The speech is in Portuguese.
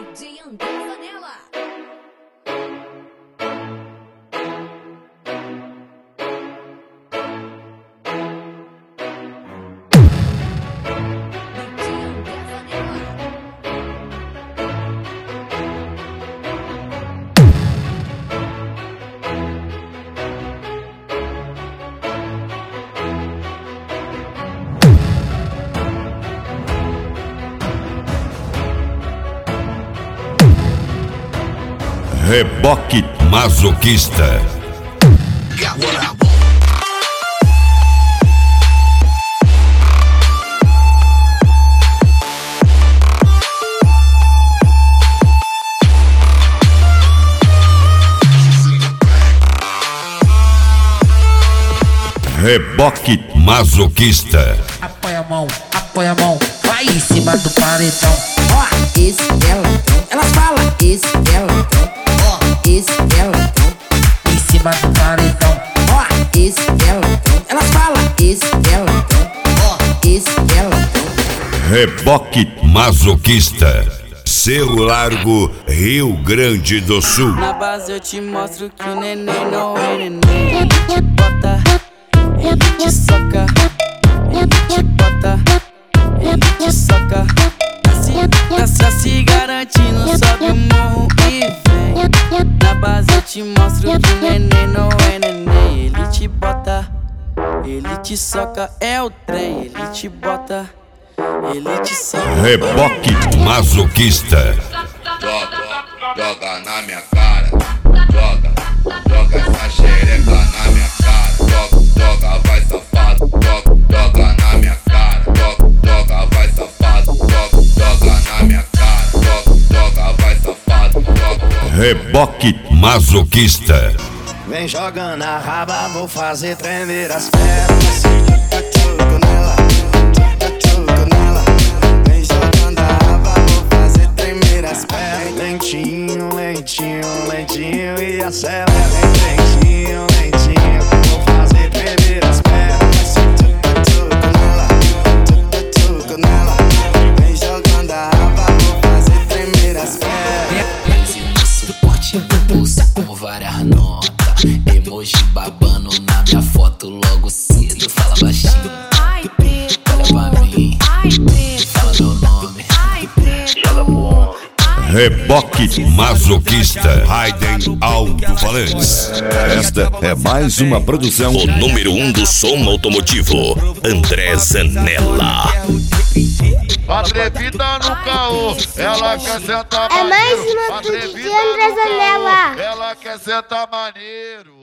DJ André Zanella. Reboque masoquista. Reboque masoquista. Apoia a mão, vai em cima do paredão. Ó, esse pelotão, elas falam esse pelotão. Ó, esse pelotão, em cima do paredão. Ó, esse pelotão, elas falam esse pelotão. Ó, esse pelotão. Reboque masoquista. Cerro Largo, Rio Grande do Sul. Na base eu te mostro que o neném não é neném. Ele te bota, ele te soca. Ele te bota, ele te soca. Tá se garantindo, sobe o morro e vem. Na base eu te mostro que o neném não é neném. Ele te bota, ele te soca. É o trem, ele te bota, ele te soca. Reboque masoquista. Joga na minha cara. Joga essa xereca na minha cara. Joga, vai safado. Joga na minha cara. Joga, vai safado. Joga na minha cara. Joga, vai safado. Reboque masoquista. Vem jogando a raba, vou fazer tremer as pernas. Tachuco nela, tachuco nela. Vem jogando a raba, vou fazer tremer as pernas. Lentinho, lentinho, lentinho e acelera. Lentinho, lentinho, vou fazer tremer as pernas. Tachuco nela, tachuco nela. Vem jogando a raba, vou fazer tremer as pernas. Suporte bolsa com várias notas. Emoji babando na minha foto logo cedo. Fala baixinho, olha pra mim, fala meu nome, joga pro ombro. Reboque masoquista. Raiden Alto-Falantes. Esta é mais uma produção. O número 1 do som automotivo, André Zanella. Atrevida no caô, ela quer sentar maneiro. É mais uma produção de André Zanella. Ela quer sentar maneiro.